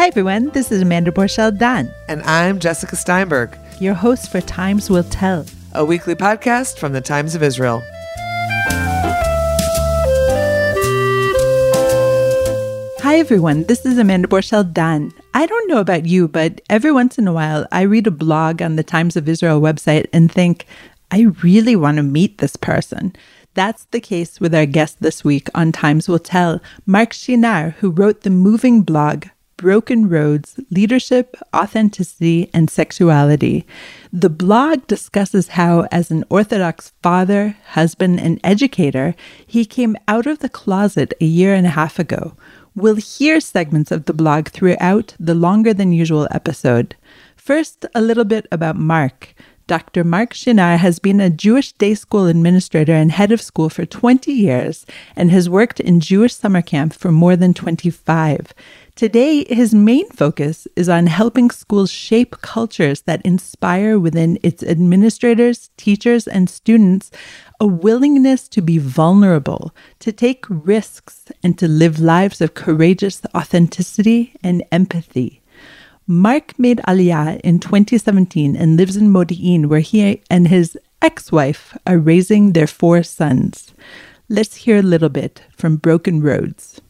everyone, this is Amanda Borchel-Dan. And I'm Jessica Steinberg, your host for Times Will Tell, a weekly podcast from the Times of Israel. Hi everyone, this is Amanda Borchel-Dan. I don't know about you, but every once in a while I read a blog on the Times of Israel website and think, I really want to meet this person. That's the case with our guest this week on Times Will Tell, Marc Sheinar, who wrote the moving blog, Broken Roads, Leadership, Authenticity, and Sexuality. The blog discusses how, as an Orthodox father, husband, and educator, he came out of the closet a year and a half ago. We'll hear segments of the blog throughout the longer than usual episode. First, a little bit about Marc. Dr. Marc Sheinar has been a Jewish day school administrator and head of school for 20 years and has worked in Jewish summer camp for more than 25. Today, his main focus is on helping schools shape cultures that inspire within its administrators, teachers, and students a willingness to be vulnerable, to take risks, and to live lives of courageous authenticity and empathy. Marc made Aliyah in 2017 and lives in Modi'in, where he and his ex-wife are raising their 4 sons. Let's hear a little bit from Broken Roads.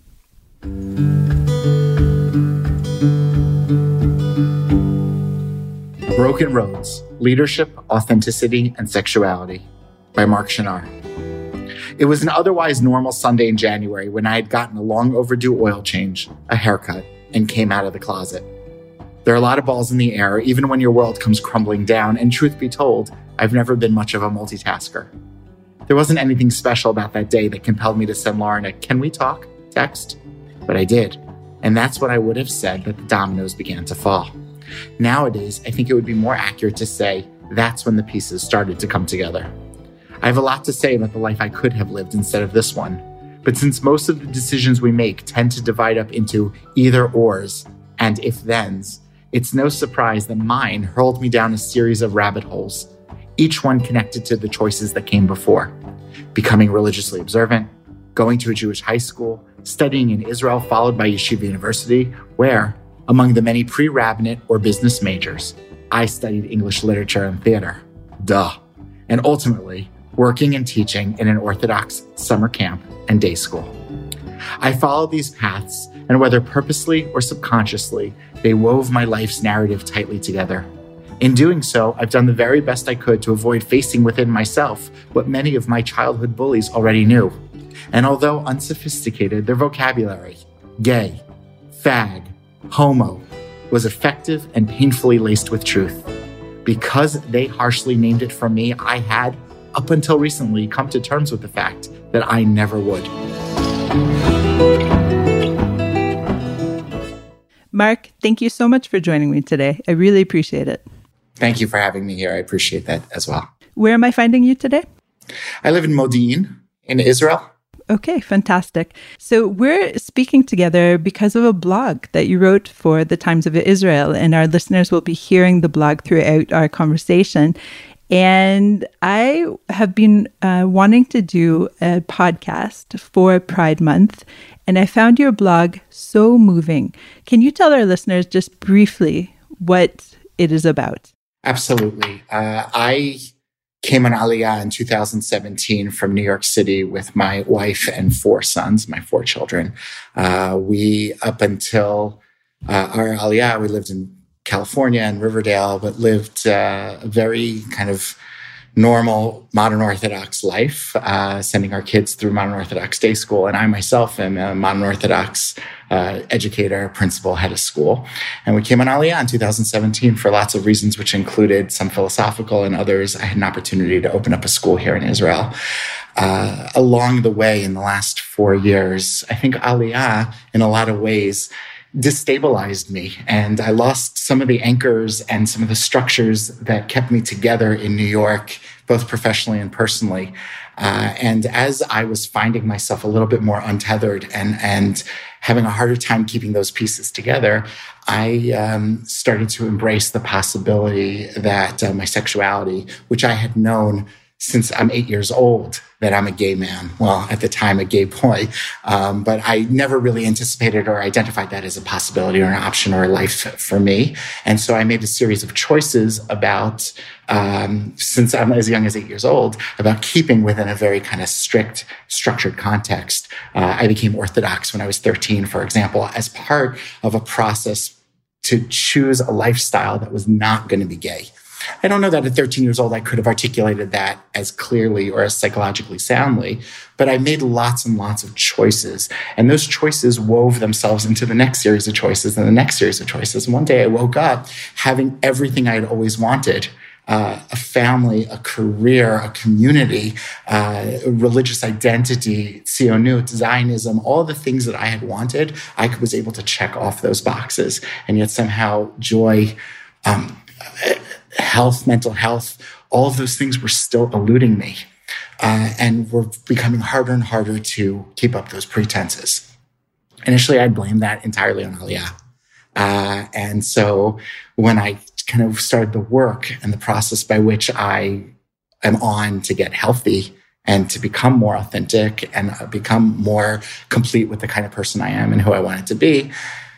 Broken Roads, Leadership, Authenticity, and Sexuality by Marc Sheinar. It was an otherwise normal Sunday in January when I had gotten a long overdue oil change, a haircut, and came out of the closet. There are a lot of balls in the air, even when your world comes crumbling down, and truth be told, I've never been much of a multitasker. There wasn't anything special about that day that compelled me to send Lauren a "Can we talk?" text, but I did, and that's what I would have said that the dominoes began to fall. Nowadays, I think it would be more accurate to say that's when the pieces started to come together. I have a lot to say about the life I could have lived instead of this one, but since most of the decisions we make tend to divide up into either-ors and if-thens, it's no surprise that mine hurled me down a series of rabbit holes, each one connected to the choices that came before. Becoming religiously observant, going to a Jewish high school, studying in Israel followed by Yeshiva University, where, among the many pre-rabbinate or business majors, I studied English literature and theater. Duh. And ultimately, working and teaching in an Orthodox summer camp and day school. I followed these paths, and whether purposely or subconsciously, they wove my life's narrative tightly together. In doing so, I've done the very best I could to avoid facing within myself what many of my childhood bullies already knew. And although unsophisticated, their vocabulary, gay, fag, homo, was effective and painfully laced with truth. Because they harshly named it for me, I had, up until recently, come to terms with the fact that I never would. Marc, thank you so much for joining me today. I really appreciate it. Thank you for having me here. I appreciate that as well. Where am I finding you today? I live in Modi'in in Israel. Okay, fantastic. So we're speaking together because of a blog that you wrote for the Times of Israel, and our listeners will be hearing the blog throughout our conversation. And I have been wanting to do a podcast for Pride Month, and I found your blog so moving. Can you tell our listeners just briefly what it is about? Absolutely. I came on Aliyah in 2017 from New York City with my wife and 4 sons, my 4 children. We, up until our Aliyah, we lived in California and Riverdale, but lived a very kind of normal modern Orthodox life, sending our kids through modern Orthodox day school. And I myself am a modern Orthodox educator, principal, head of school. And we came on Aliyah in 2017 for lots of reasons, which included some philosophical and others. I had an opportunity to open up a school here in Israel. Along the way, in the last 4 years, I think Aliyah, in a lot of ways, destabilized me, and I lost some of the anchors and some of the structures that kept me together in New York, both professionally and personally. And as I was finding myself a little bit more untethered and having a harder time keeping those pieces together, I started to embrace the possibility that my sexuality, which I had known since I'm 8 years old that I'm a gay man. Well, at the time, a gay boy. But I never really anticipated or identified that as a possibility or an option or a life for me. And so I made a series of choices about, since I'm as young as 8 years old, about keeping within a very kind of strict, structured context. I became Orthodox when I was 13, for example, as part of a process to choose a lifestyle that was not going to be gay. I don't know that at 13 years old I could have articulated that as clearly or as psychologically soundly, but I made lots and lots of choices. And those choices wove themselves into the next series of choices and the next series of choices. And one day I woke up having everything I had always wanted. A family, a career, a community, religious identity, Tzionut, Zionism, all the things that I had wanted, I was able to check off those boxes. And yet somehow joy, health, mental health, all of those things were still eluding me and were becoming harder and harder to keep up those pretenses. Initially, I blamed that entirely on Aliyah. And so when I kind of started the work and the process by which I am on to get healthy and to become more authentic and become more complete with the kind of person I am and who I wanted to be,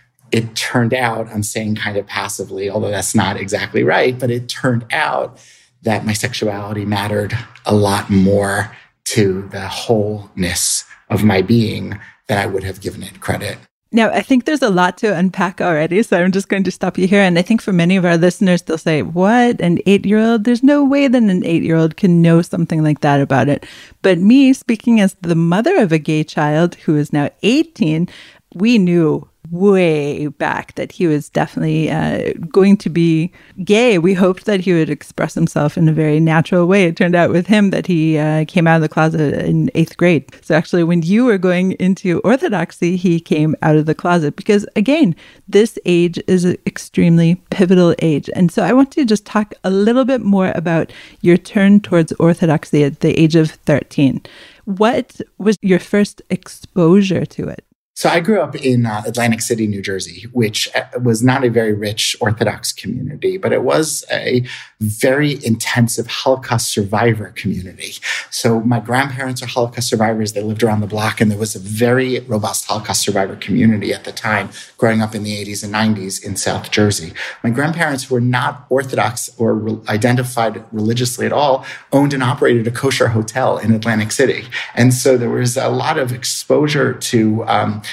it turned out, I'm saying kind of passively, although that's not exactly right, but it turned out that my sexuality mattered a lot more to the wholeness of my being than I would have given it credit. Now, I think there's a lot to unpack already, so I'm just going to stop you here. And I think for many of our listeners, they'll say, what, an 8-year-old? There's no way that an 8-year-old can know something like that about it. But me, speaking as the mother of a gay child who is now 18, we knew way back that he was definitely going to be gay. We hoped that he would express himself in a very natural way. It turned out with him that he came out of the closet in 8th grade. So actually, when you were going into Orthodoxy, he came out of the closet because, again, this age is an extremely pivotal age. And so I want to just talk a little bit more about your turn towards Orthodoxy at the age of 13. What was your first exposure to it? So I grew up in Atlantic City, New Jersey, which was not a very rich Orthodox community, but it was a very intensive Holocaust survivor community. So my grandparents are Holocaust survivors. They lived around the block, and there was a very robust Holocaust survivor community at the time, growing up in the 80s and 90s in South Jersey. My grandparents, who were not Orthodox or identified religiously at all, owned and operated a kosher hotel in Atlantic City. And so there was a lot of exposure to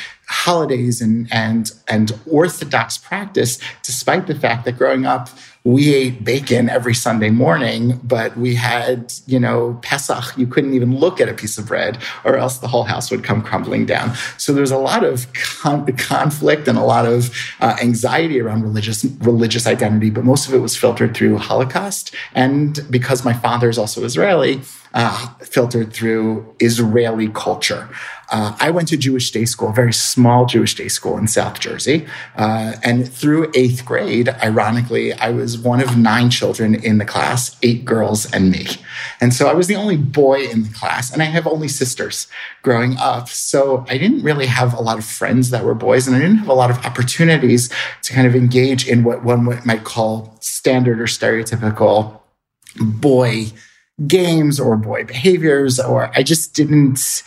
holidays and Orthodox practice, despite the fact that growing up, we ate bacon every Sunday morning, but we had, Pesach, you couldn't even look at a piece of bread or else the whole house would come crumbling down. So there was a lot of conflict and a lot of anxiety around religious identity, but most of it was filtered through Holocaust. And because my father is also Israeli, filtered through Israeli culture. I went to Jewish day school, a very small Jewish day school in South Jersey. And through 8th grade, ironically, I was one of 9 children in the class, 8 girls and me. And so I was the only boy in the class, and I have only sisters growing up. So I didn't really have a lot of friends that were boys, and I didn't have a lot of opportunities to kind of engage in what one might call standard or stereotypical boy games or boy behaviors, or I just didn't,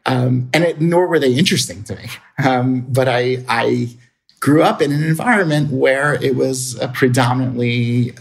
nor were they interesting to me. But I grew up in an environment where it was a predominantly,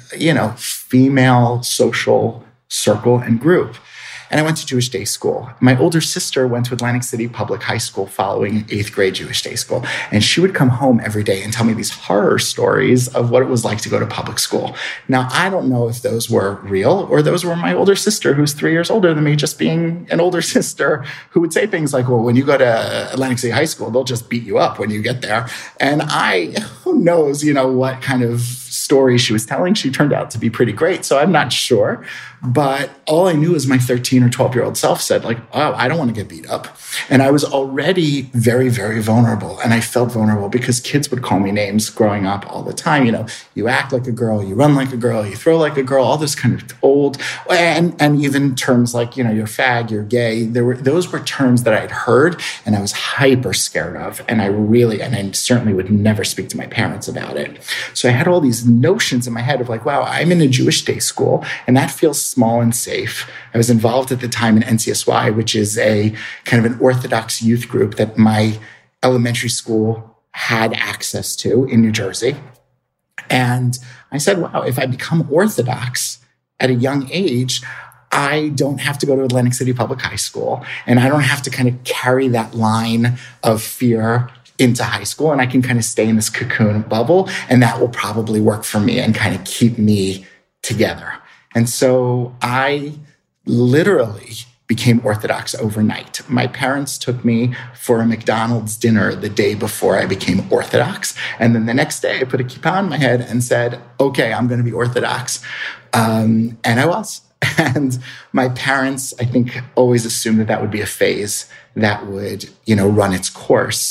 female social circle and group. And I went to Jewish day school. My older sister went to Atlantic City Public High School following 8th grade Jewish day school. And she would come home every day and tell me these horror stories of what it was like to go to public school. Now, I don't know if those were real or those were my older sister, who's 3 years older than me, just being an older sister, who would say things like, well, when you go to Atlantic City High School, they'll just beat you up when you get there. And who knows, what kind of story she was telling. She turned out to be pretty great. So I'm not sure. But all I knew is my 13 or 12-year-old self said, oh, I don't want to get beat up. And I was already very, very vulnerable. And I felt vulnerable because kids would call me names growing up all the time. You act like a girl, you run like a girl, you throw like a girl, all this kind of old, and even terms like, you're fag, you're gay. Those were terms that I'd heard and I was hyper scared of. And I certainly would never speak to my parents about it. So I had all these notions in my head of wow, I'm in a Jewish day school and that feels small and safe. I was involved at the time in NCSY, which is a kind of an Orthodox youth group that my elementary school had access to in New Jersey. And I said, wow, if I become Orthodox at a young age, I don't have to go to Atlantic City Public High School, and I don't have to kind of carry that line of fear into high school, and I can kind of stay in this cocoon bubble, and that will probably work for me and kind of keep me together. And so I literally became Orthodox overnight. My parents took me for a McDonald's dinner the day before I became Orthodox. And then the next day I put a kippah on my head and said, okay, I'm going to be Orthodox. And I was. And my parents, I think, always assumed that would be a phase that would, run its course.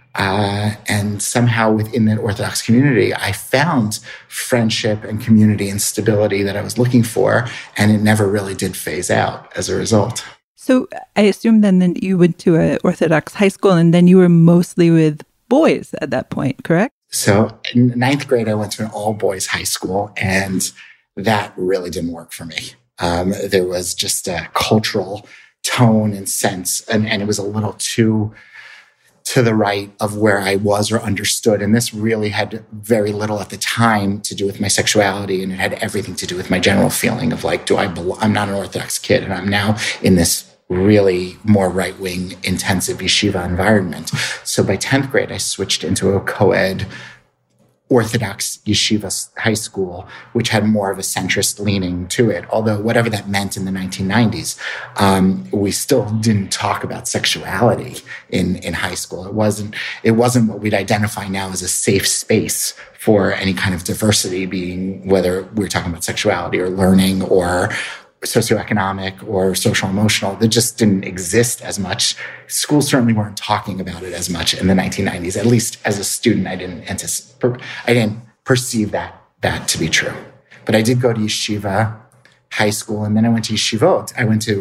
And somehow within that Orthodox community, I found friendship and community and stability that I was looking for. And it never really did phase out as a result. So I assume then that you went to an Orthodox high school and then you were mostly with boys at that point, correct? So in ninth grade, I went to an all-boys high school, and that really didn't work for me. There was just a cultural tone and sense, and it was a little too to the right of where I was or understood. And this really had very little at the time to do with my sexuality, and it had everything to do with my general feeling of like, do I belong? I'm not an Orthodox kid, and I'm now in this really more right-wing, intensive yeshiva environment. So by 10th grade, I switched into a co-ed Orthodox yeshiva high school, which had more of a centrist leaning to it. Although whatever that meant in the 1990s, we still didn't talk about sexuality in high school. It wasn't what we'd identify now as a safe space for any kind of diversity, being whether we're talking about sexuality or learning or socioeconomic or social emotional. That just didn't exist as much. Schools certainly weren't talking about it as much in the 1990s. At least as a student, I didn't perceive that to be true. But I did go to yeshiva high school, and then I went to yeshivot. I went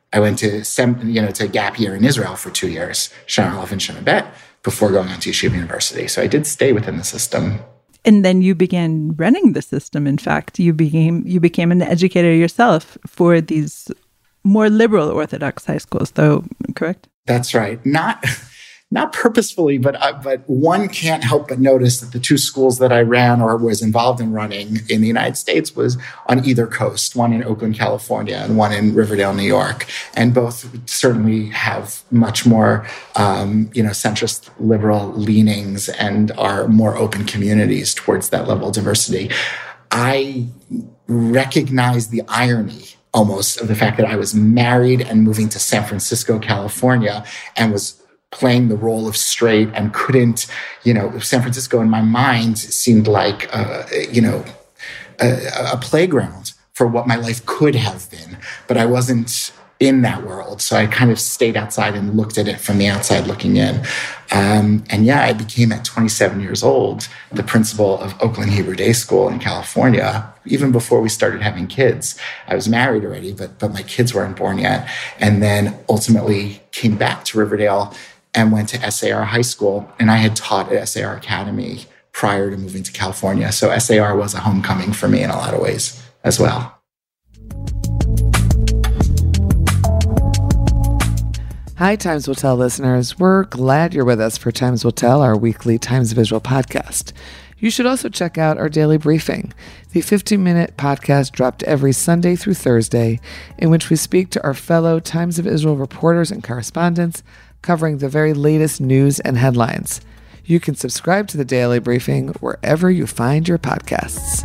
to gap year in Israel for 2 years, Shana Aleph and Shana Bet, before going on to Yeshiva University. So I did stay within the system. And then you began running the system. In fact, you became an educator yourself for these more liberal Orthodox high schools, though, correct? That's right. Not purposefully, but one can't help but notice that the two schools that I ran or was involved in running in the United States was on either coast, one in Oakland, California, and one in Riverdale, New York. And both certainly have much more, centrist liberal leanings and are more open communities towards that level of diversity. I recognize the irony almost of the fact that I was married and moving to San Francisco, California, and was playing the role of straight and couldn't, San Francisco in my mind seemed like, a playground for what my life could have been, but I wasn't in that world. So I kind of stayed outside and looked at it from the outside looking in. I became at 27 years old, the principal of Oakland Hebrew Day School in California, even before we started having kids. I was married already, but my kids weren't born yet. And then ultimately came back to Riverdale and went to SAR High School. And I had taught at SAR Academy prior to moving to California. So SAR was a homecoming for me in a lot of ways as well. Hi, Times Will Tell listeners. We're glad you're with us for Times Will Tell, our weekly Times of Israel podcast. You should also check out our daily briefing, the 15-minute podcast dropped every Sunday through Thursday, in which we speak to our fellow Times of Israel reporters and correspondents, covering the very latest news and headlines. You can subscribe to the daily briefing wherever you find your podcasts.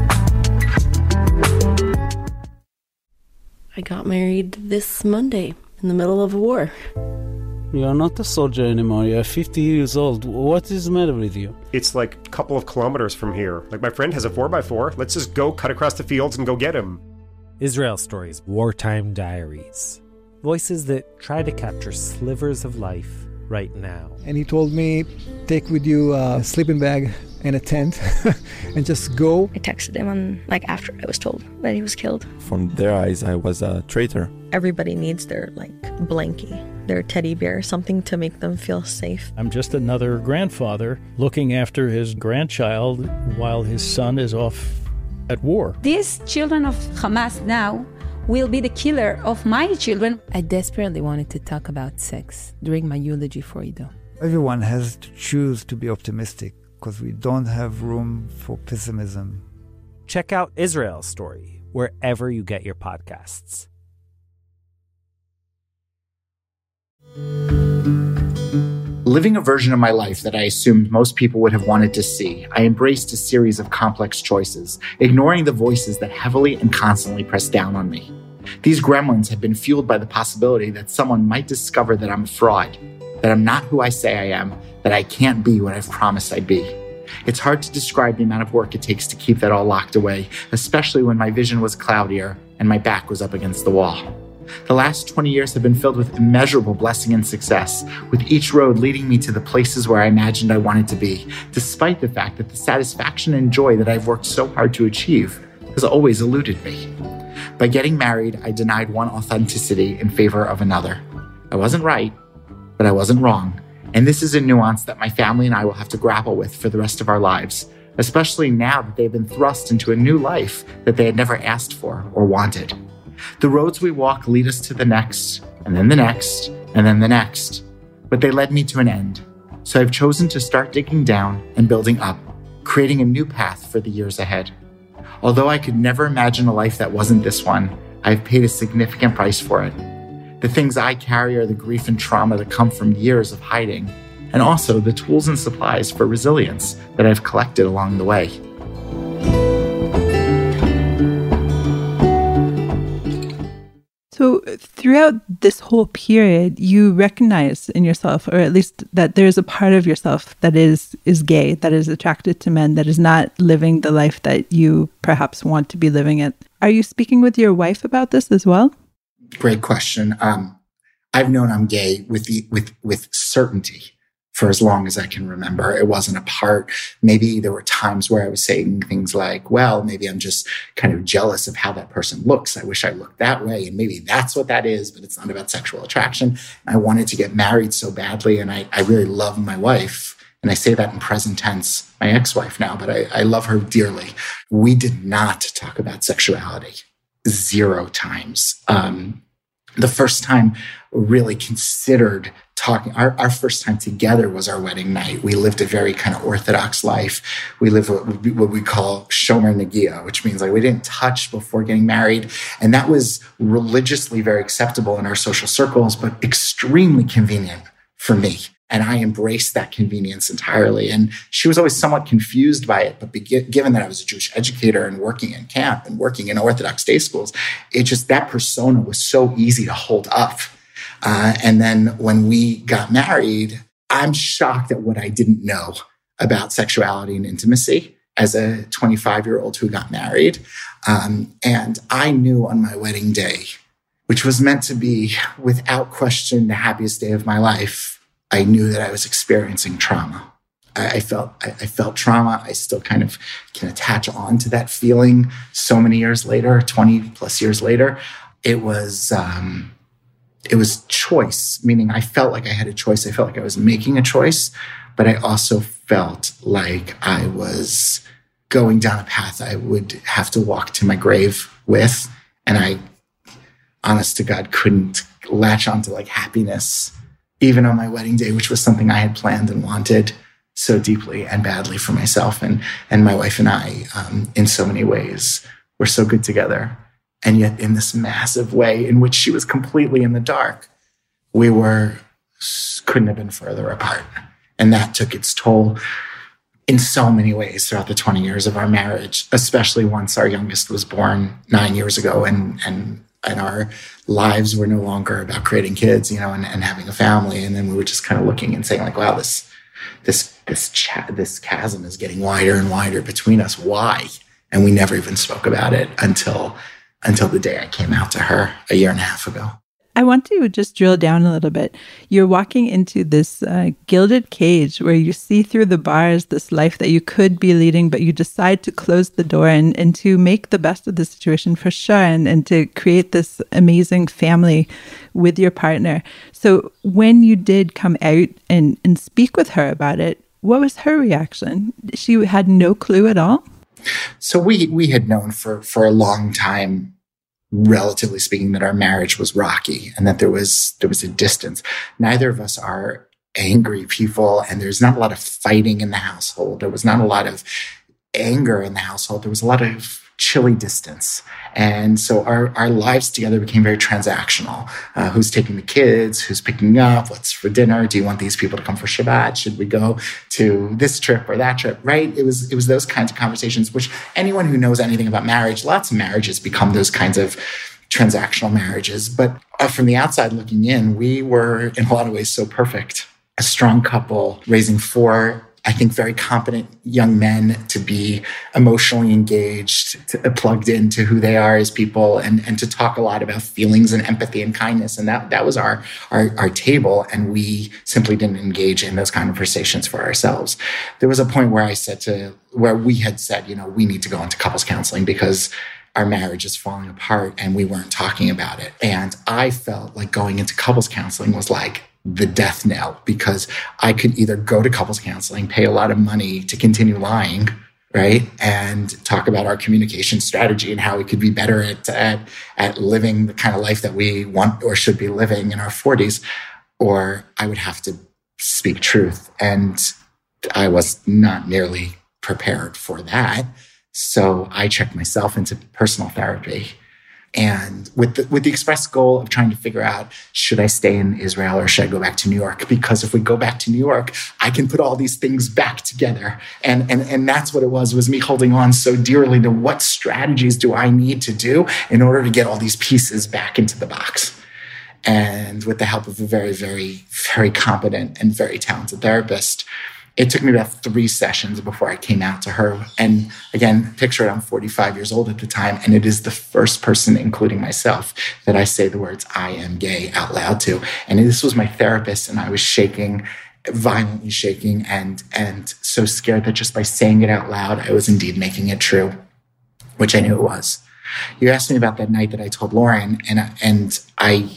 I got married this Monday in the middle of a war. You're not a soldier anymore. You're 50 years old. What is the matter with you? It's like a couple of kilometers from here. Like, my friend has a 4x4. Let's just go cut across the fields and go get him. Israel Stories, Wartime Diaries. Voices that try to capture slivers of life right now. And he told me, take with you a sleeping bag and a tent and just go. I texted him after I was told that he was killed. From their eyes, I was a traitor. Everybody needs their blankie, their teddy bear, something to make them feel safe. I'm just another grandfather looking after his grandchild while his son is off at war. These children of Hamas now will be the killer of my children. I desperately wanted to talk about sex during my eulogy for Ido. Everyone has to choose to be optimistic because we don't have room for pessimism. Check out Israel's story wherever you get your podcasts. Living a version of my life that I assumed most people would have wanted to see, I embraced a series of complex choices, ignoring the voices that heavily and constantly pressed down on me. These gremlins had been fueled by the possibility that someone might discover that I'm a fraud, that I'm not who I say I am, that I can't be what I've promised I'd be. It's hard to describe the amount of work it takes to keep that all locked away, especially when my vision was cloudier and my back was up against the wall. The last 20 years have been filled with immeasurable blessing and success, with each road leading me to the places where I imagined I wanted to be, despite the fact that the satisfaction and joy that I've worked so hard to achieve has always eluded me. By getting married, I denied one authenticity in favor of another. I wasn't right, but I wasn't wrong. And this is a nuance that my family and I will have to grapple with for the rest of our lives, especially now that they've been thrust into a new life that they had never asked for or wanted. The roads we walk lead us to the next, and then the next, and then the next. But they led me to an end. So I've chosen to start digging down and building up, creating a new path for the years ahead. Although I could never imagine a life that wasn't this one, I've paid a significant price for it. The things I carry are the grief and trauma that come from years of hiding, and also the tools and supplies for resilience that I've collected along the way. So throughout this whole period, you recognize in yourself, or at least that there's a part of yourself that is gay, that is attracted to men, that is not living the life that you perhaps want to be living it. Are you speaking with your wife about this as well? Great question. I've known I'm gay with certainty for as long as I can remember. It wasn't a part. Maybe there were times where I was saying things like, well, maybe I'm just kind of jealous of how that person looks. I wish I looked that way. And maybe that's what that is, but it's not about sexual attraction. I wanted to get married so badly. And I really love my wife. And I say that in present tense, my ex-wife now, but I love her dearly. We did not talk about sexuality. 0 times. The first time we really considered talking, our first time together was our wedding night. We lived a very kind of Orthodox life. We lived what we call Shomer Nagia, which means like we didn't touch before getting married. And that was religiously very acceptable in our social circles, but extremely convenient for me. And I embraced that convenience entirely. And she was always somewhat confused by it. But given that I was a Jewish educator and working in camp and working in Orthodox day schools, that persona was so easy to hold up. And then when we got married, I'm shocked at what I didn't know about sexuality and intimacy as a 25-year-old who got married. And I knew on my wedding day, which was meant to be, without question, the happiest day of my life, I knew that I was experiencing trauma. I felt trauma. I still kind of can attach on to that feeling so many years later, 20 plus years later. It was choice, meaning I felt like I had a choice. I felt like I was making a choice, but I also felt like I was going down a path I would have to walk to my grave with. And I, honest to God, couldn't latch onto like happiness even on my wedding day, which was something I had planned and wanted so deeply and badly for myself. And my wife and I, in so many ways, were so good together. And yet in this massive way in which she was completely in the dark, we couldn't have been further apart. And that took its toll in so many ways throughout the 20 years of our marriage, especially once our youngest was born 9 years ago and our lives were no longer about creating kids, and having a family. And then we were just kind of looking and saying like, wow, this chasm is getting wider and wider between us. Why? And we never even spoke about it until the day I came out to her a year and a half ago. I want to just drill down a little bit. You're walking into this gilded cage where you see through the bars this life that you could be leading, but you decide to close the door and to make the best of the situation for sure, and to create this amazing family with your partner. So when you did come out and speak with her about it, what was her reaction? She had no clue at all? So we had known for a long time, relatively speaking, that our marriage was rocky and that there was a distance. Neither of us are angry people, and there's not a lot of fighting in the household. There was not a lot of anger in the household. There was a lot of chilly distance. And so our lives together became very transactional. Who's taking the kids? Who's picking up? What's for dinner? Do you want these people to come for Shabbat? Should we go to this trip or that trip? Right? It was those kinds of conversations, which anyone who knows anything about marriage, lots of marriages become those kinds of transactional marriages. But from the outside looking in, we were in a lot of ways so perfect. A strong couple raising 4, I think, very competent young men to be emotionally engaged, plugged into who they are as people, and to talk a lot about feelings and empathy and kindness. And that was our table. And we simply didn't engage in those conversations for ourselves. There was a point where where we had said, we need to go into couples counseling because our marriage is falling apart and we weren't talking about it. And I felt like going into couples counseling was like the death knell, because I could either go to couples counseling, pay a lot of money to continue lying, right? And talk about our communication strategy and how we could be better at living the kind of life that we want or should be living in our 40s, or I would have to speak truth. And I was not nearly prepared for that. So I checked myself into personal therapy, and with the express goal of trying to figure out, should I stay in Israel or should I go back to New York? Because if we go back to New York, I can put all these things back together. And that's what it was me holding on so dearly to what strategies do I need to do in order to get all these pieces back into the box. And with the help of a very, very, very competent and very talented therapist, it took me about 3 sessions before I came out to her. And again, picture it, I'm 45 years old at the time, and it is the first person, including myself, that I say the words "I am gay" out loud to. And this was my therapist, and I was shaking, violently shaking, and so scared that just by saying it out loud, I was indeed making it true, which I knew it was. You asked me about that night that I told Lauren, and I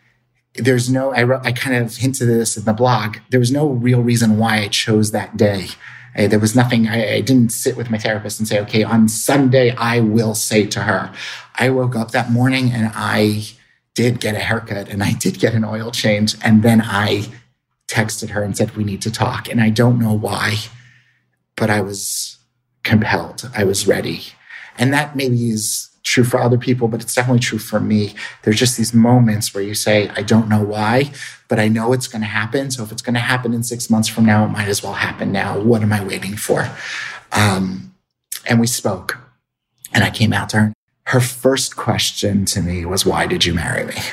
kind of hinted this in the blog. There was no real reason why I chose that day. There was nothing. I didn't sit with my therapist and say, okay, on Sunday, I will say to her. I woke up that morning and I did get a haircut and I did get an oil change. And then I texted her and said, we need to talk. And I don't know why, but I was compelled. I was ready. And that maybe is true for other people, but it's definitely true for me. There's just these moments where you say, I don't know why, but I know it's going to happen. So if it's going to happen in 6 months from now, it might as well happen now. What am I waiting for? And we spoke, and I came out to her. Her first question to me was, why did you marry me?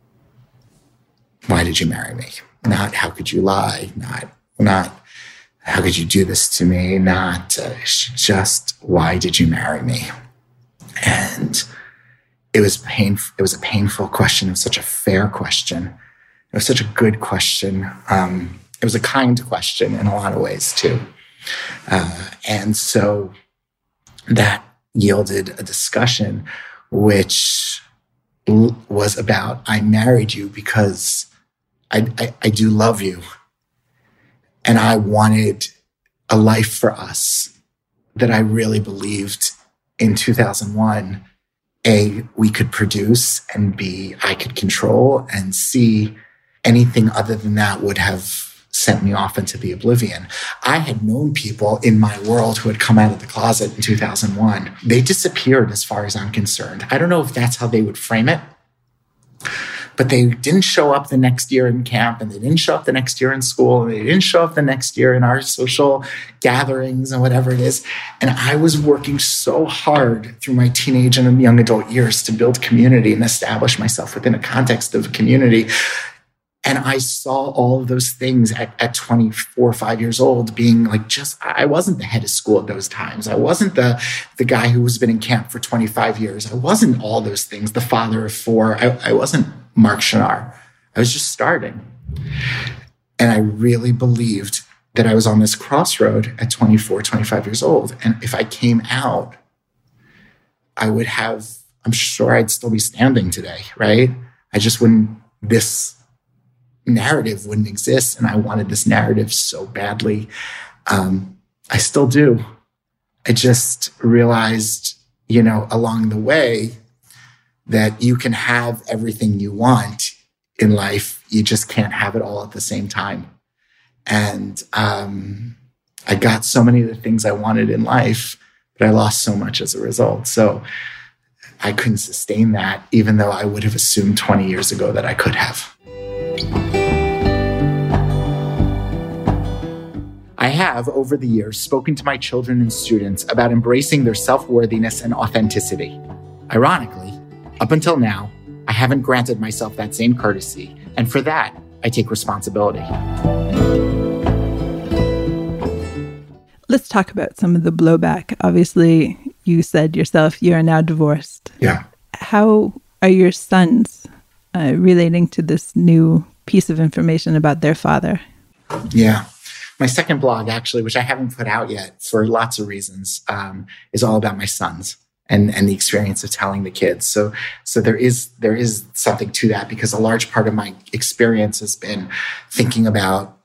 Why did you marry me? Not, how could you lie? Not how could you do this to me? Not just, why did you marry me? And it was painful. It was a painful question. It was such a fair question. It was such a good question. It was a kind question in a lot of ways too. And so that yielded a discussion which was about, I married you because I do love you. And I wanted a life for us that I really believed in 2001, A, we could produce, and B, I could control, and C, anything other than that would have sent me off into the oblivion. I had known people in my world who had come out of the closet in 2001. They disappeared as far as I'm concerned. I don't know if that's how they would frame it, but they didn't show up the next year in camp, and they didn't show up the next year in school, and they didn't show up the next year in our social gatherings and whatever it is. And I was working so hard through my teenage and young adult years to build community and establish myself within a context of a community. And I saw all of those things at 24, 5 years old being like, I wasn't the head of school at those times. I wasn't the guy who has been in camp for 25 years. I wasn't all those things, the father of 4. I wasn't Mark Shinar. I was just starting. And I really believed that I was on this crossroad at 24, 25 years old. And if I came out, I'm sure I'd still be standing today, right? This narrative wouldn't exist. And I wanted this narrative so badly. I still do. I just realized, you know, along the way that you can have everything you want in life. You just can't have it all at the same time. And I got so many of the things I wanted in life, but I lost so much as a result. So I couldn't sustain that, even though I would have assumed 20 years ago that I could have. I have, over the years, spoken to my children and students about embracing their self-worthiness and authenticity. Ironically, up until now, I haven't granted myself that same courtesy, and for that, I take responsibility. Let's talk about some of the blowback. Obviously, you said yourself you are now divorced. Yeah. How are your sons relating to this new piece of information about their father? Yeah. My second blog, actually, which I haven't put out yet for lots of reasons, is all about my sons and the experience of telling the kids. So there is something to that, because a large part of my experience has been thinking about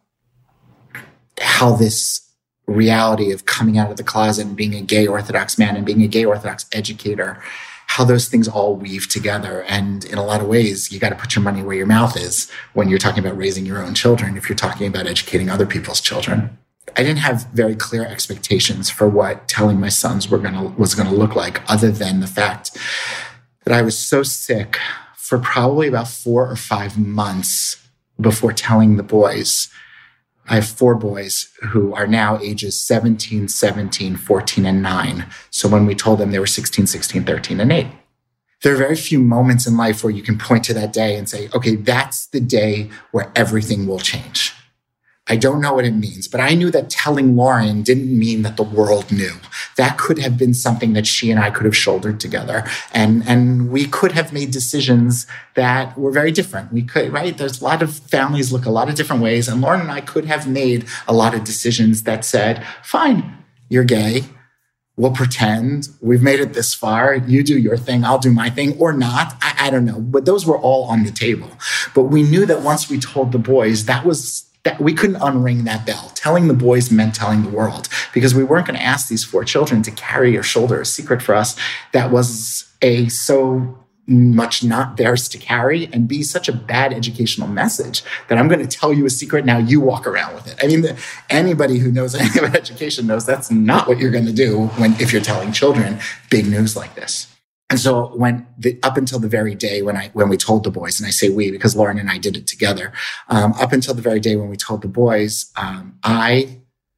how this reality of coming out of the closet and being a gay Orthodox man and being a gay Orthodox educator, how those things all weave together. And in a lot of ways, you got to put your money where your mouth is when you're talking about raising your own children, if you're talking about educating other people's children. I didn't have very clear expectations for what telling my sons was going to look like, other than the fact that I was so sick for probably about 4 or 5 months before telling the boys. I have 4 boys who are now ages 17, 14, and 9. So when we told them, they were 16, 16, 13, and 8. There are very few moments in life where you can point to that day and say, okay, that's the day where everything will change. I don't know what it means, but I knew that telling Lauren didn't mean that the world knew. That could have been something that she and I could have shouldered together. And we could have made decisions that were very different. We could, right? There's a lot of families look a lot of different ways. And Lauren and I could have made a lot of decisions that said, fine, you're gay. We'll pretend we've made it this far. You do your thing, I'll do my thing, or not. I don't know. But those were all on the table. But we knew that once we told the boys, that we couldn't unring that bell. Telling the boys meant telling the world, because we weren't going to ask these 4 children to carry or shoulder a secret for us that was so much not theirs to carry, and be such a bad educational message that I'm going to tell you a secret, now you walk around with it. I mean, anybody who knows anything about education knows that's not what you're going to do if you're telling children big news like this. And so up until the very day when we told the boys, and I say we because Lauren and I did it together, up until the very day when we told the boys, I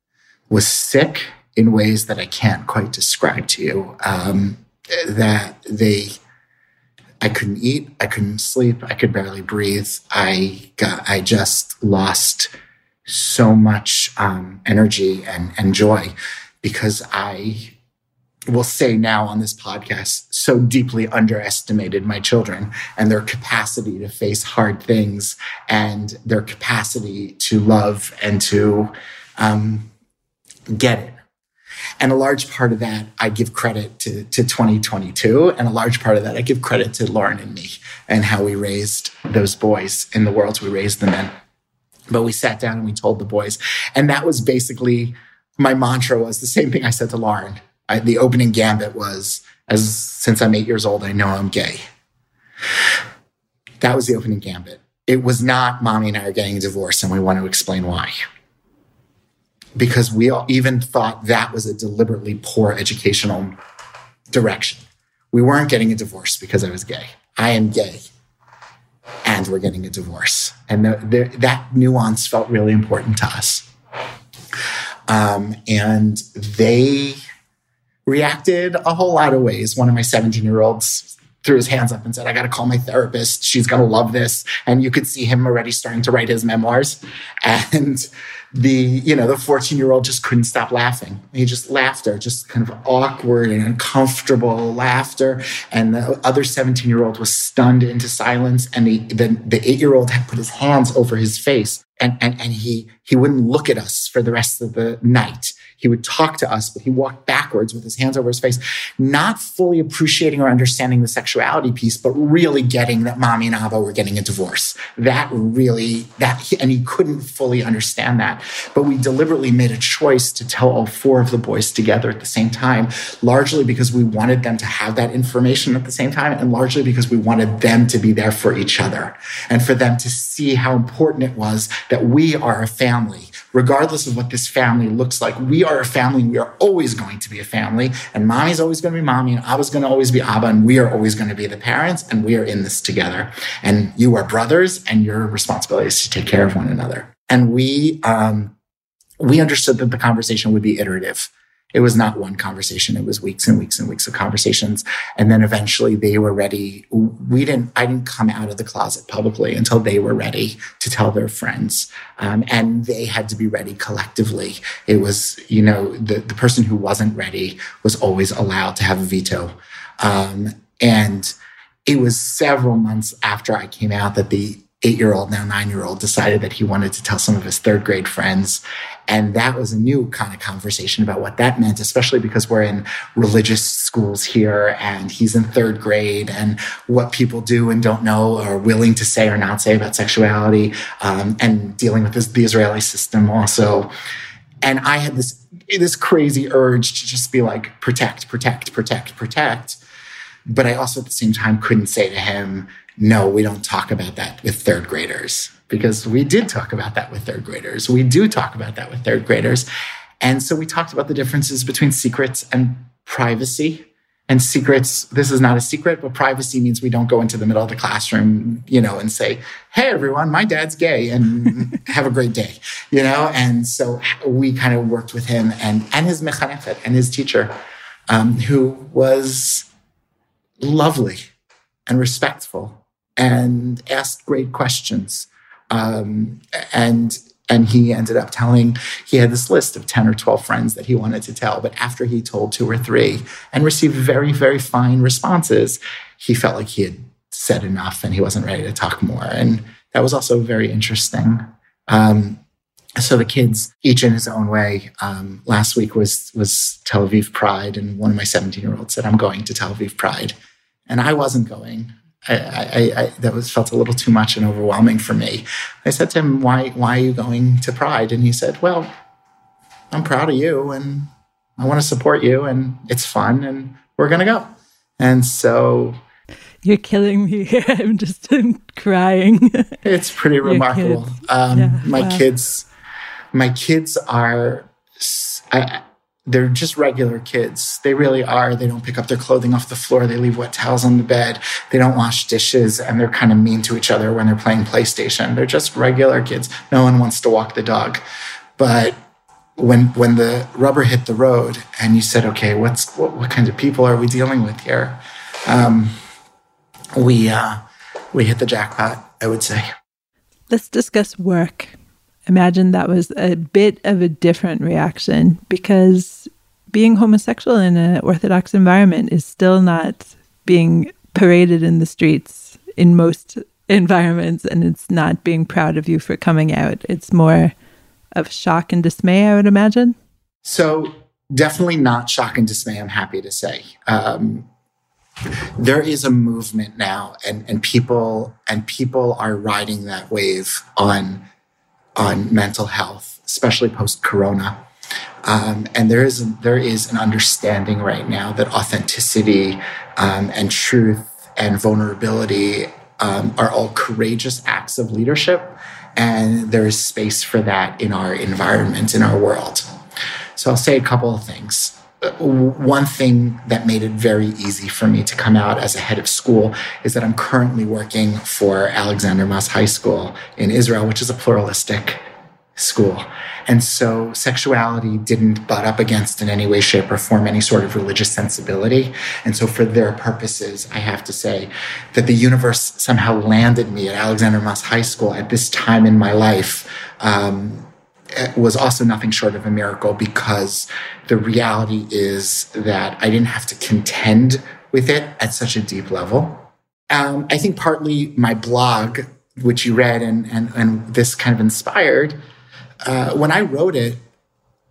was in ways that I can't quite describe to you. I couldn't eat, I couldn't sleep, I could barely breathe. I just lost so much energy and joy because I will say now on this podcast, so deeply underestimated my children and their capacity to face hard things and their capacity to love and to get it. And a large part of that, I give credit to 2022. And a large part of that, I give credit to Lauren and me and how we raised those boys in the worlds we raised them in. But we sat down and we told the boys. And that was basically, my mantra was the same thing I said to Lauren. The opening gambit was, since I'm 8 years old, I know I'm gay. That was the opening gambit. It was not, Mommy and I are getting a divorce and we want to explain why. Because we all even thought that was a deliberately poor educational direction. We weren't getting a divorce because I was gay. I am gay. And we're getting a divorce. And that nuance felt really important to us. And they reacted a whole lot of ways. One of my 17-year-olds threw his hands up and said, I got to call my therapist. She's going to love this. And you could see him already starting to write his memoirs. And the 14-year-old just couldn't stop laughing. He just laughed, just kind of awkward and uncomfortable laughter. And the other 17-year-old was stunned into silence. And the 8-year-old had put his hands over his face. And he wouldn't look at us for the rest of the night. He would talk to us, but he walked backwards with his hands over his face, not fully appreciating or understanding the sexuality piece, but really getting that mommy and Abba were getting a divorce. And he couldn't fully understand that. But we deliberately made a choice to tell all 4 of the boys together at the same time, largely because we wanted them to have that information at the same time, and largely because we wanted them to be there for each other and for them to see how important it was that we are a family. Regardless of what this family looks like, we are a family. We are always going to be a family. And mommy's always going to be mommy, and Abba's going to always be Abba, and we are always going to be the parents, and we are in this together. And you are brothers, and your responsibility is to take care of one another. And we understood that the conversation would be iterative. It was not one conversation. It was weeks and weeks and weeks of conversations. And then eventually they were ready. I didn't come out of the closet publicly until they were ready to tell their friends. And they had to be ready collectively. It was, the person who wasn't ready was always allowed to have a veto. And it was several months after I came out that the 8-year-old, now 9-year-old, decided that he wanted to tell some of his 3rd grade friends. And that was a new kind of conversation about what that meant, especially because we're in religious schools here and he's in 3rd grade, and what people do and don't know or willing to say or not say about sexuality, and dealing with the Israeli system also. And I had this crazy urge to just be like, protect. But I also at the same time couldn't say to him, no, we don't talk about that with 3rd graders, because we did talk about that with 3rd graders. We do talk about that with 3rd graders. And so we talked about the differences between secrets and privacy. And secrets, this is not a secret, but privacy means we don't go into the middle of the classroom, and say, hey, everyone, my dad's gay, and have a great day, And so we kind of worked with him and his mechanechet and his teacher, who was lovely and respectful and asked great questions. And he ended up he had this list of 10 or 12 friends that he wanted to tell. But after he told 2 or 3 and received very, very fine responses, he felt like he had said enough and he wasn't ready to talk more. And that was also very interesting. So the kids, each in his own way, last week was Tel Aviv Pride. And one of my 17-year-olds said, I'm going to Tel Aviv Pride. And I wasn't going. Felt a little too much and overwhelming for me. I said to him, why are you going to Pride? And he said, well, I'm proud of you and I want to support you and it's fun and we're going to go. And so... You're killing me. I'm just crying. It's pretty remarkable. My kids are... They're just regular kids. They really are. They don't pick up their clothing off the floor. They leave wet towels on the bed. They don't wash dishes, and they're kind of mean to each other when they're playing PlayStation. They're just regular kids. No one wants to walk the dog. But when the rubber hit the road and you said, okay, what kind of people are we dealing with here? We hit the jackpot, I would say. Let's discuss work. Imagine that was a bit of a different reaction, because being homosexual in an Orthodox environment is still not being paraded in the streets in most environments, and it's not being proud of you for coming out. It's more of shock and dismay, I would imagine. So definitely not shock and dismay, I'm happy to say. There is a movement now, and people are riding that wave on mental health, especially post-corona. And there is an understanding right now that authenticity and truth and vulnerability are all courageous acts of leadership. And there is space for that in our environment, in our world. So I'll say a couple of things. One thing that made it very easy for me to come out as a head of school is that I'm currently working for Alexander Mas High School in Israel, which is a pluralistic school. And so sexuality didn't butt up against in any way, shape, or form any sort of religious sensibility. And so for their purposes, I have to say that the universe somehow landed me at Alexander Mas High School at this time in my life. It was also nothing short of a miracle, because the reality is that I didn't have to contend with it at such a deep level. I think partly my blog, which you read and this kind of inspired, when I wrote it,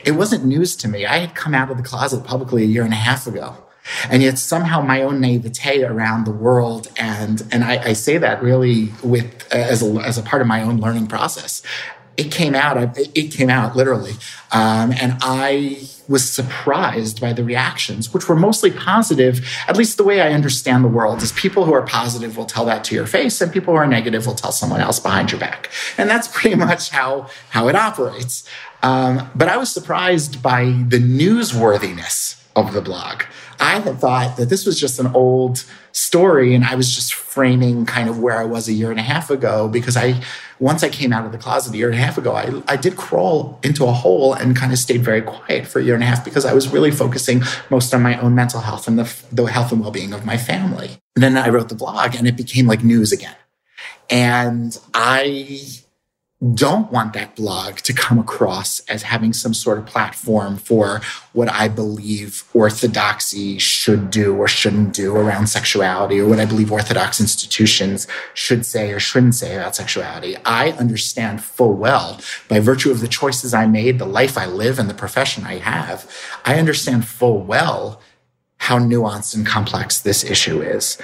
it wasn't news to me. I had come out of the closet publicly a year and a half ago. And yet somehow my own naivete around the world, and I say that really with as a part of my own learning process. It came out literally. And I was surprised by the reactions, which were mostly positive. At least the way I understand the world is people who are positive will tell that to your face, and people who are negative will tell someone else behind your back. And that's pretty much how it operates. But I was surprised by the newsworthiness of the blog. I had thought that this was just an old story, and I was just framing kind of where I was a year and a half ago, because once I came out of the closet a year and a half ago, I did crawl into a hole and kind of stayed very quiet for a year and a half, because I was really focusing most on my own mental health and the health and well-being of my family. And then I wrote the blog, and it became like news again. And I don't want that blog to come across as having some sort of platform for what I believe orthodoxy should do or shouldn't do around sexuality, or what I believe orthodox institutions should say or shouldn't say about sexuality. I understand full well, by virtue of the choices I made, the life I live, and the profession I have, I understand full well how nuanced and complex this issue is.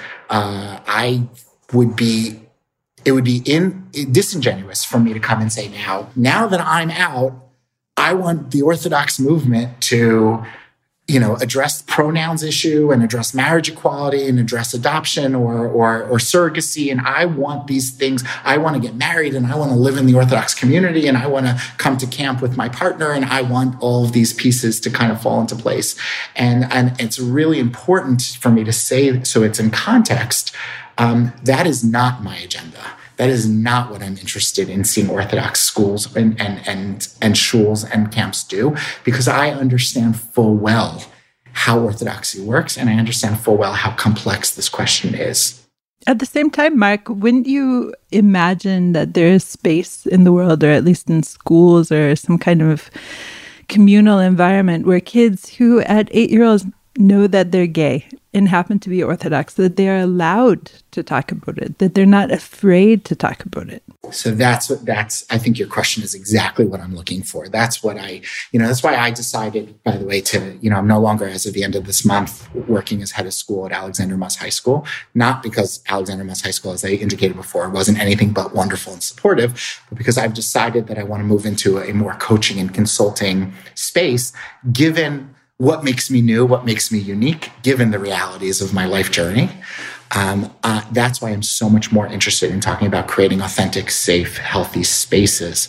It would be disingenuous for me to come and say now that I'm out, I want the Orthodox movement to, address the pronouns issue and address marriage equality and address adoption or surrogacy. And I want these things. I want to get married, and I want to live in the Orthodox community, and I want to come to camp with my partner, and I want all of these pieces to kind of fall into place. And it's really important for me to say, so it's in context, that is not my agenda. That is not what I'm interested in seeing Orthodox schools and shuls and camps do, because I understand full well how Orthodoxy works, and I understand full well how complex this question is. At the same time, Mark, wouldn't you imagine that there is space in the world, or at least in schools, or some kind of communal environment where kids who at 8-year-olds know that they're gay and happen to be Orthodox, that they're allowed to talk about it, that they're not afraid to talk about it? So I think your question is exactly what I'm looking for. That's what that's why I decided, by the way, I'm no longer, as of the end of this month, working as head of school at Alexander Muss High School, not because Alexander Muss High School, as I indicated before, wasn't anything but wonderful and supportive, but because I've decided that I want to move into a more coaching and consulting space, given what makes me new, what makes me unique, given the realities of my life journey. That's why I'm so much more interested in talking about creating authentic, safe, healthy spaces.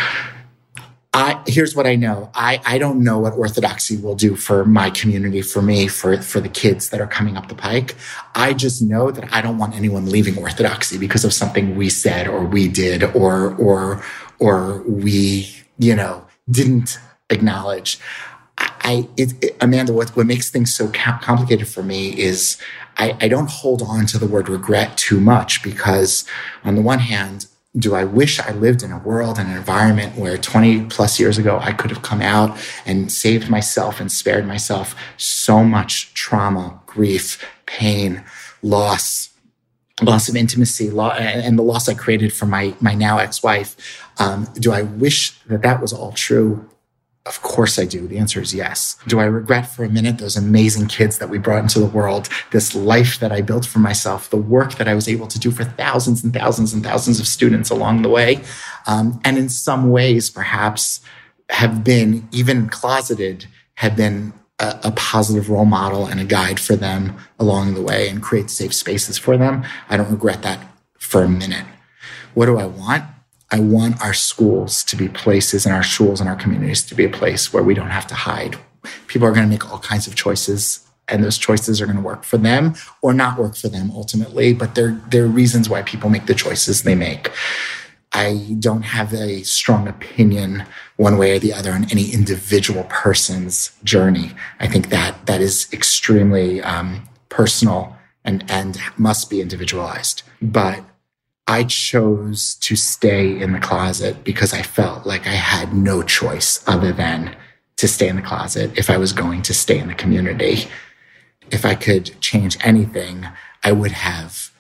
Here's what I know. I don't know what Orthodoxy will do for my community, for me, for the kids that are coming up the pike. I just know that I don't want anyone leaving Orthodoxy because of something we said or we did or we, didn't acknowledge. Amanda, what makes things so complicated for me is I don't hold on to the word regret too much, because on the one hand, do I wish I lived in a world and an environment where 20 plus years ago I could have come out and saved myself and spared myself so much trauma, grief, pain, loss of intimacy, and the loss I created for my now ex-wife. Do I wish that was all true? Of course I do. The answer is yes. Do I regret for a minute those amazing kids that we brought into the world, this life that I built for myself, the work that I was able to do for thousands and thousands and thousands of students along the way, and in some ways perhaps have been, even closeted, have been a positive role model and a guide for them along the way and create safe spaces for them? I don't regret that for a minute. What do I want? I want our schools to be places, and our shuls and our communities to be a place where we don't have to hide. People are going to make all kinds of choices, and those choices are going to work for them or not work for them ultimately, but there are reasons why people make the choices they make. I don't have a strong opinion one way or the other on any individual person's journey. I think that is extremely personal and must be individualized. But I chose to stay in the closet because I felt like I had no choice other than to stay in the closet if I was going to stay in the community. If I could change anything, I would have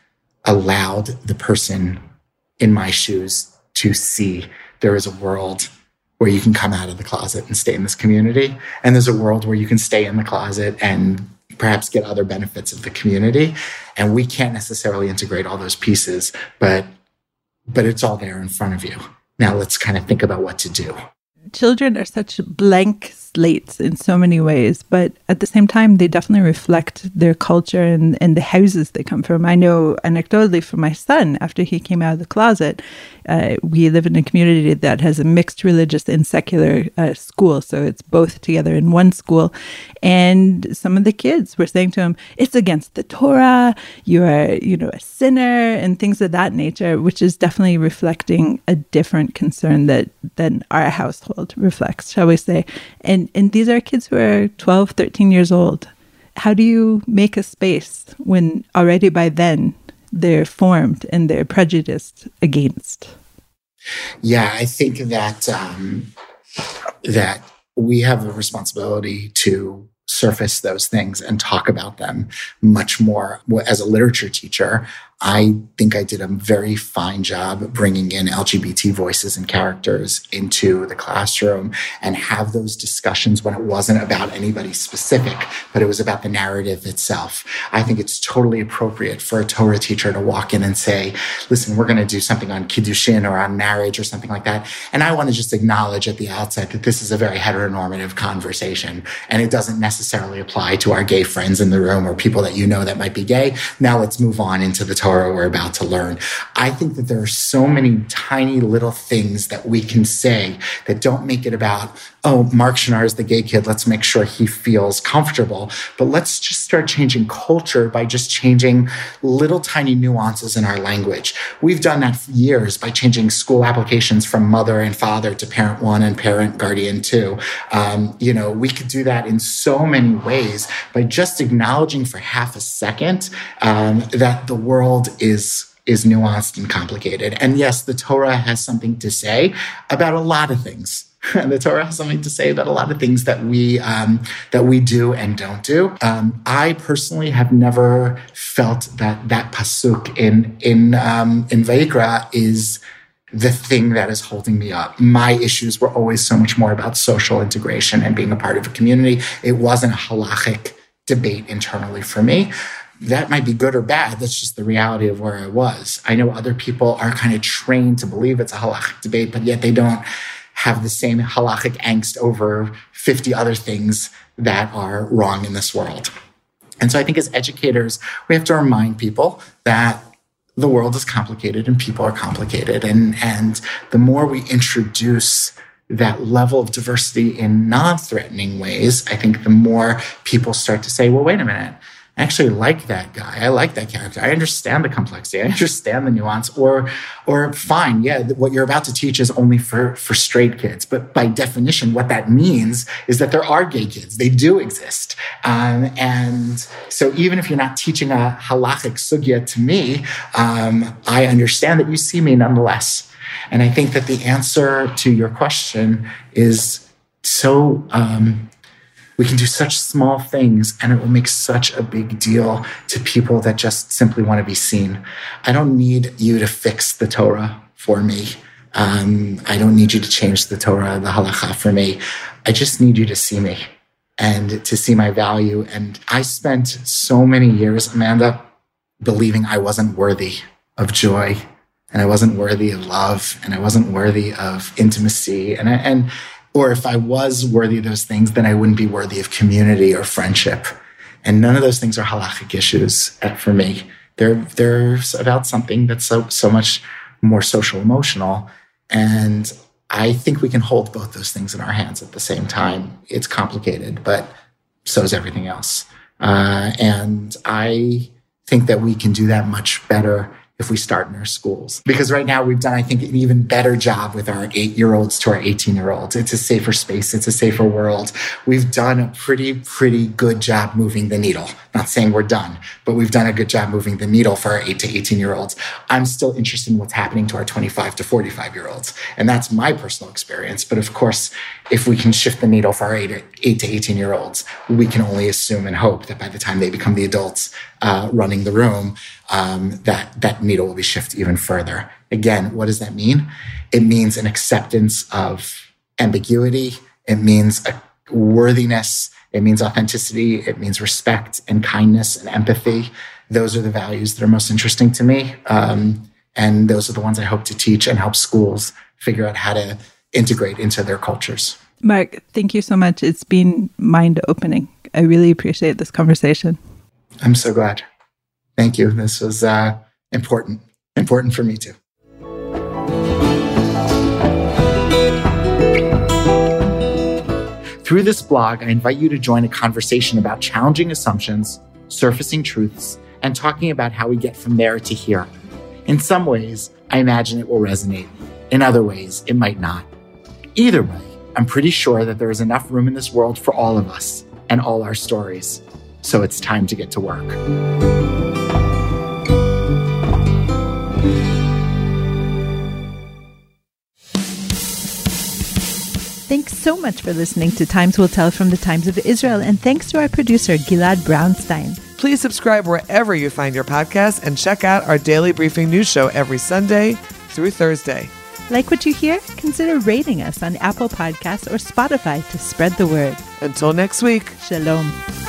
allowed the person in my shoes to see there is a world where you can come out of the closet and stay in this community. And there's a world where you can stay in the closet and perhaps get other benefits of the community. And we can't necessarily integrate all those pieces, but it's all there in front of you. Now let's kind of think about what to do. Children are such blank slates in so many ways, but at the same time, they definitely reflect their culture and the houses they come from. I know anecdotally from my son, after he came out of the closet, we live in a community that has a mixed religious and secular school. So it's both together in one school. And some of the kids were saying to him, it's against the Torah, you are, a sinner, and things of that nature, which is definitely reflecting a different concern than our household reflects, shall we say. And these are kids who are 12, 13 years old. How do you make a space when already by then they're formed and they're prejudiced against? Yeah, I think that that we have a responsibility to surface those things and talk about them much more. As a literature teacher, I think I did a very fine job bringing in LGBT voices and characters into the classroom and have those discussions when it wasn't about anybody specific, but it was about the narrative itself. I think it's totally appropriate for a Torah teacher to walk in and say, listen, we're going to do something on Kiddushin or on marriage or something like that. And I want to just acknowledge at the outset that this is a very heteronormative conversation and it doesn't necessarily apply to our gay friends in the room or people that that might be gay. Now let's move on into the Torah we're about to learn. I think that there are so many tiny little things that we can say that don't make it about, oh, Mark Shinar is the gay kid, let's make sure he feels comfortable. But let's just start changing culture by just changing little tiny nuances in our language. We've done that for years by changing school applications from mother and father to parent one and parent guardian two. We could do that in so many ways by just acknowledging for half a second that the world is nuanced and complicated. And yes, the Torah has something to say about a lot of things. The Torah has something to say about a lot of things that we do and don't do. I personally have never felt that pasuk in Vayikra is the thing that is holding me up. My issues were always so much more about social integration and being a part of a community. It wasn't a halachic debate internally for me. That might be good or bad. That's just the reality of where I was. I know other people are kind of trained to believe it's a halachic debate, but yet they don't have the same halachic angst over 50 other things that are wrong in this world. And so I think as educators, we have to remind people that the world is complicated and people are complicated. And the more we introduce that level of diversity in non-threatening ways, I think the more people start to say, well, wait a minute, I actually like that guy. I like that character. I understand the complexity. I understand the nuance. Or fine, yeah, what you're about to teach is only for straight kids. But by definition, what that means is that there are gay kids. They do exist. And so even if you're not teaching a halachic sugya to me, I understand that you see me nonetheless. And I think that the answer to your question is so... we can do such small things and it will make such a big deal to people that just simply want to be seen. I don't need you to fix the Torah for me. I don't need you to change the Torah, the halakha for me. I just need you to see me and to see my value. And I spent so many years, Amanda, believing I wasn't worthy of joy and I wasn't worthy of love and I wasn't worthy of intimacy. Or if I was worthy of those things, then I wouldn't be worthy of community or friendship. And none of those things are halachic issues for me. They're about something that's so much more social emotional. And I think we can hold both those things in our hands at the same time. It's complicated, but so is everything else. And I think that we can do that much better if we start in our schools. Because right now we've done, I think, an even better job with our 8-year-olds to our 18-year-olds. It's a safer space. It's a safer world. We've done a pretty good job moving the needle. Not saying we're done, but we've done a good job moving the needle for our 8 to 18-year-olds. I'm still interested in what's happening to our 25 to 45-year-olds. And that's my personal experience. But of course, if we can shift the needle for our 8 to 18-year-olds, we can only assume and hope that by the time they become the adults running the room, that needle will be shifted even further. Again, what does that mean? It means an acceptance of ambiguity. It means worthiness. It means authenticity. It means respect and kindness and empathy. Those are the values that are most interesting to me. And those are the ones I hope to teach and help schools figure out how to integrate into their cultures. Mark, thank you so much. It's been mind-opening. I really appreciate this conversation. I'm so glad. Thank you. This was important for me too. Through this blog, I invite you to join a conversation about challenging assumptions, surfacing truths, and talking about how we get from there to here. In some ways, I imagine it will resonate. In other ways, it might not. Either way, I'm pretty sure that there is enough room in this world for all of us and all our stories. So it's time to get to work. Thanks so much for listening to Times Will Tell from the Times of Israel, and thanks to our producer, Gilad Brownstein. Please subscribe wherever you find your podcasts and check out our daily briefing news show every Sunday through Thursday. Like what you hear? Consider rating us on Apple Podcasts or Spotify to spread the word. Until next week. Shalom.